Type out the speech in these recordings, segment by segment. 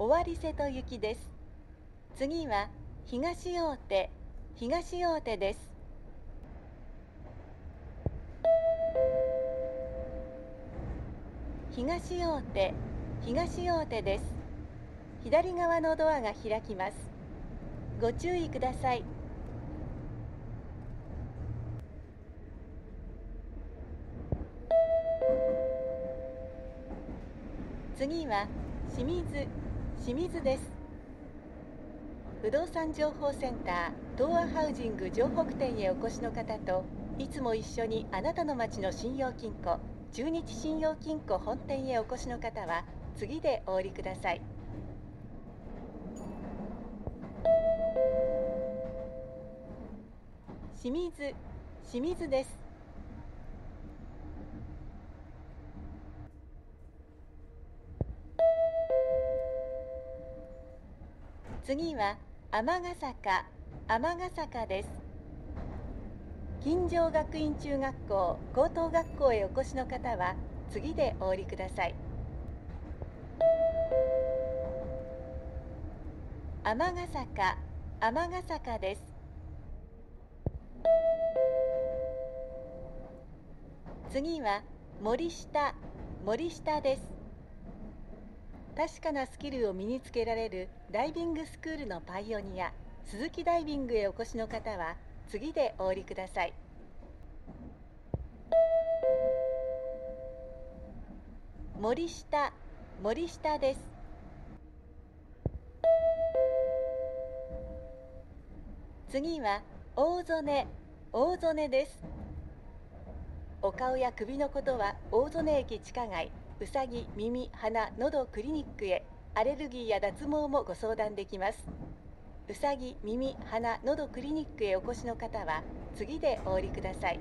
尾張瀬戸行きです。次は東大手です。東大手です。左側のドアが開きます。ご注意ください。次は清水です。不動産情報センター東亜ハウジング城北店へお越しの方と、いつも一緒にあなたの町の信用金庫中日信用金庫本店へお越しの方は次でお降りください。清水です。次は尼坂です。金城学院中学校高等学校へお越しの方は次でお降りください。尼坂です。次は森下です。確かなスキルを身につけられるダイビングスクールのパイオニア鈴木ダイビングへお越しの方は次でお降りください。森下です。次は大曽根です。お顔や首のことは大曽根駅地下街うさぎ耳鼻喉クリニックへ、アレルギーや脱毛もご相談できます。うさぎ耳鼻喉クリニックへお越しの方は次でお降りください。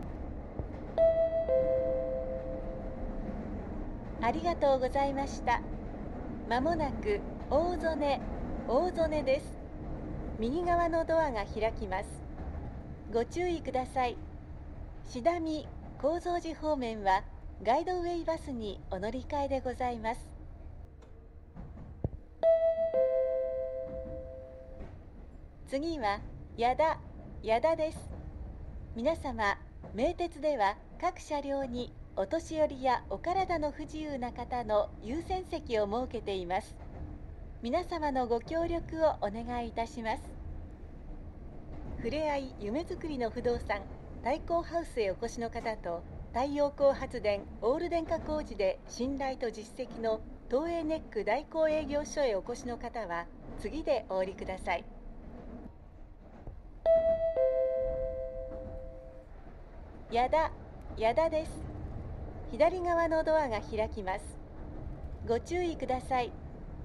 ありがとうございました。まもなく大曽根です。右側のドアが開きます。ご注意ください。志田見高蔵寺方面はガイドウェイバスにお乗り換えでございます。次は矢田です。皆様、名鉄では各車両にお年寄りやお体の不自由な方の優先席を設けています。皆様のご協力をお願いいたします。ふれあい夢づくりの不動産太閤ハウスへお越しの方と、太陽光発電オール電化工事で信頼と実績の東映ネック代行営業所へお越しの方は次でお降りください。矢田です。左側のドアが開きます。ご注意ください。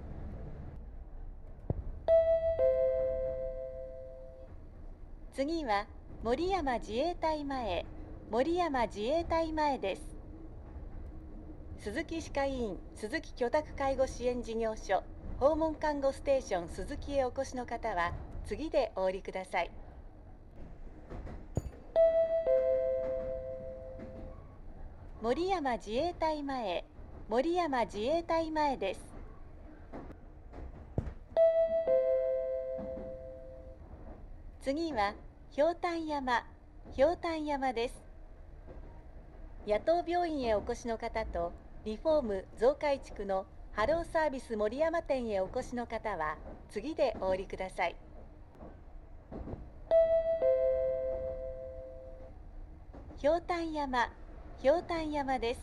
次は守山自衛隊前です。鈴木歯科医院鈴木居宅介護支援事業所訪問看護ステーション鈴木へお越しの方は次でお降りください。守山自衛隊前です。次はひょうたん山です。野党病院へお越しの方と、リフォーム増改築のハローサービス森山店へお越しの方は次でお降りください。ひょうたん山です。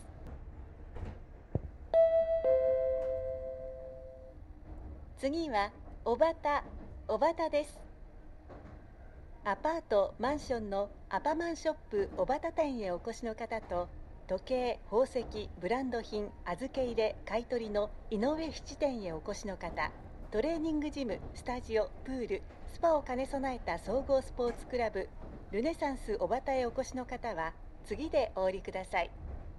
次は小畑です。アパートマンションのアパマンショップ小畑店へお越しの方と、時計宝石ブランド品預け入れ買取の井上七店へお越しの方、トレーニングジムスタジオプールスパを兼ね備えた総合スポーツクラブルネサンス小畑へお越しの方は次でお降りください。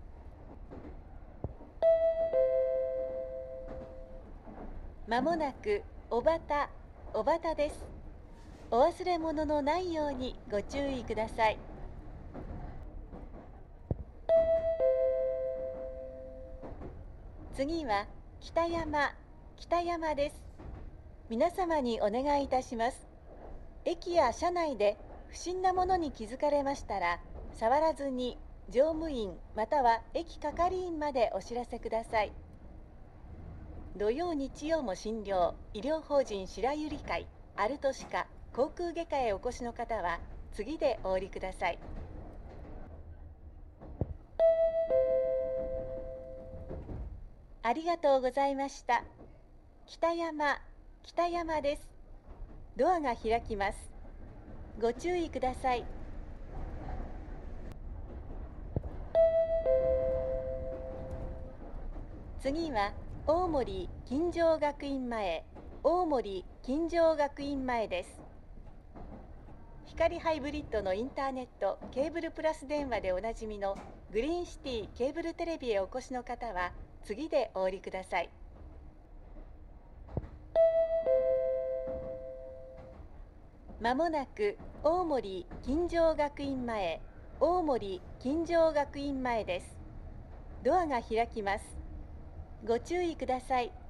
まもなく小畑です。お忘れ物のないようにご注意ください。次は北山北山です。皆様にお願いいたします。駅や車内で不審なものに気づかれましたら、触らずに乗務員または駅係員までお知らせください。土曜日曜も診療、医療法人白百合会、アルト歯科、口腔外科へお越しの方は次でお降りください。ありがとうございました。北山です。ドアが開きます。ご注意ください。次は大森金城学院前です。光ハイブリッドのインターネットケーブルプラス電話でおなじみのグリーンシティケーブルテレビへお越しの方は次でお降りください。まもなく大森金城学院前です。ドアが開きます。ご注意ください。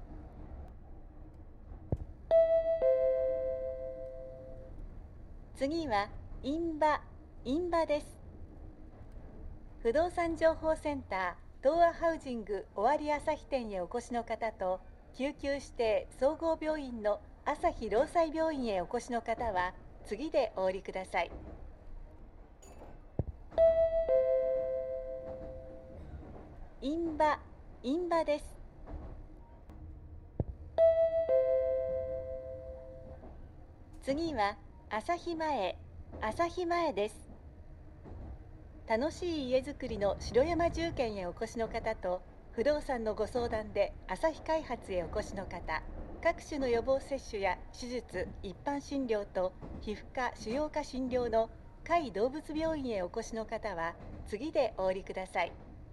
次は印場です。不動産情報センター東亜ハウジング尾張朝日店へお越しの方と、救急指定総合病院の朝日労災病院へお越しの方は次でお降りください。印場です。次は朝日前です。楽しい家づくりの城山住建へお越しの方と、不動産のご相談で朝日開発へお越しの方、各種の予防接種や手術、一般診療と皮膚科・腫瘍科診療の甲斐動物病院へお越しの方は次でお降りください。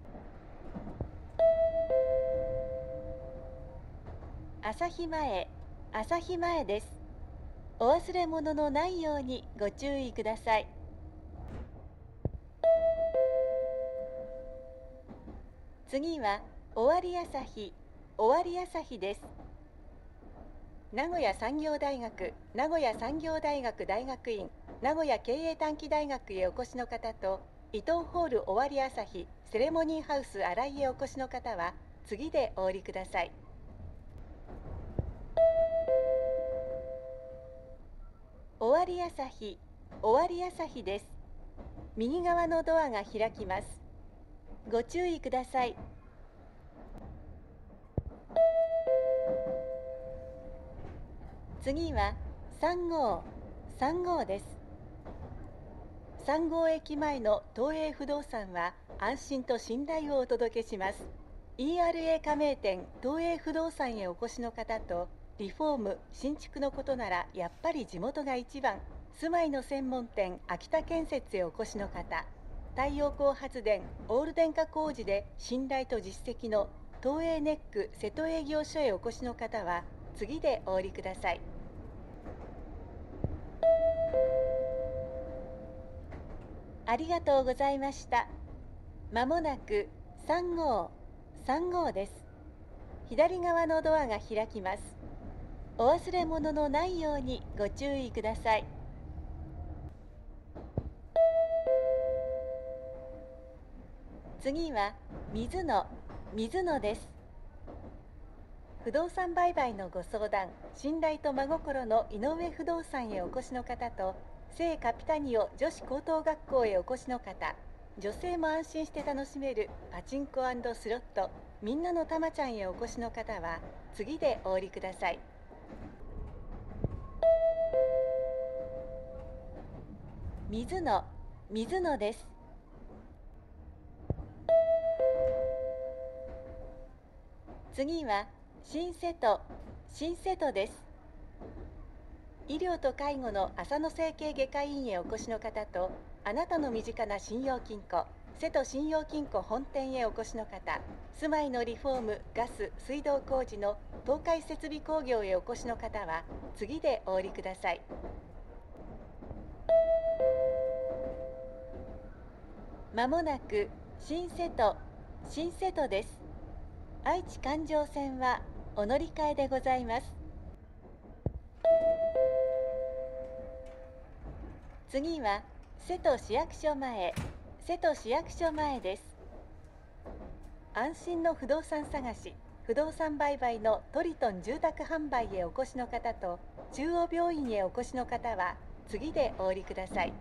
朝日前です。お忘れ物のないようにご注意ください。次は尾張朝日です。名古屋産業大学大学院名古屋経営短期大学へお越しの方と、伊東ホール尾張朝日セレモニーハウス新井へお越しの方は次でお降りください。尾張朝日です。右側のドアが開きます。ご注意ください。次は3号です。3号駅前の東映不動産は安心と信頼をお届けします。ERA 加盟店東映不動産へお越しの方と、リフォーム・新築のことならやっぱり地元が一番、住まいの専門店秋田建設へお越しの方、太陽光発電オール電化工事で信頼と実績の東映ネック瀬戸営業所へお越しの方は次でお降りください。ありがとうございました。まもなく3号です。左側のドアが開きます。お忘れ物のないようにご注意ください。次は水野です。不動産売買のご相談、信頼と真心の井上不動産へお越しの方と、聖カピタニオ女子高等学校へお越しの方、女性も安心して楽しめるパチンコ&スロットみんなのたまちゃんへお越しの方は次でお降りください。水野です。次は新瀬戸です。医療と介護の浅野整形外科医院へお越しの方と、あなたの身近な信用金庫瀬戸信用金庫本店へお越しの方、住まいのリフォーム・ガス・水道工事の東海設備工業へお越しの方は次でお降りください。まもなく新瀬戸です。愛知環状線はお乗り換えでございます。次は瀬戸市役所前、瀬戸市役所前です。安心の不動産探し、不動産売買のトリトン住宅販売へお越しの方と中央病院へお越しの方は次でお降りください。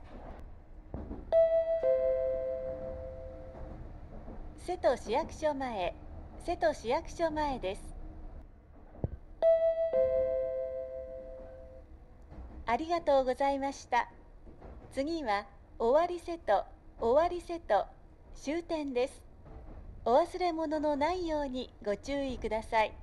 瀬戸市役所前、瀬戸市役所前です。ありがとうございました。次は尾張瀬戸、尾張瀬戸終点です。お忘れ物のないようにご注意ください。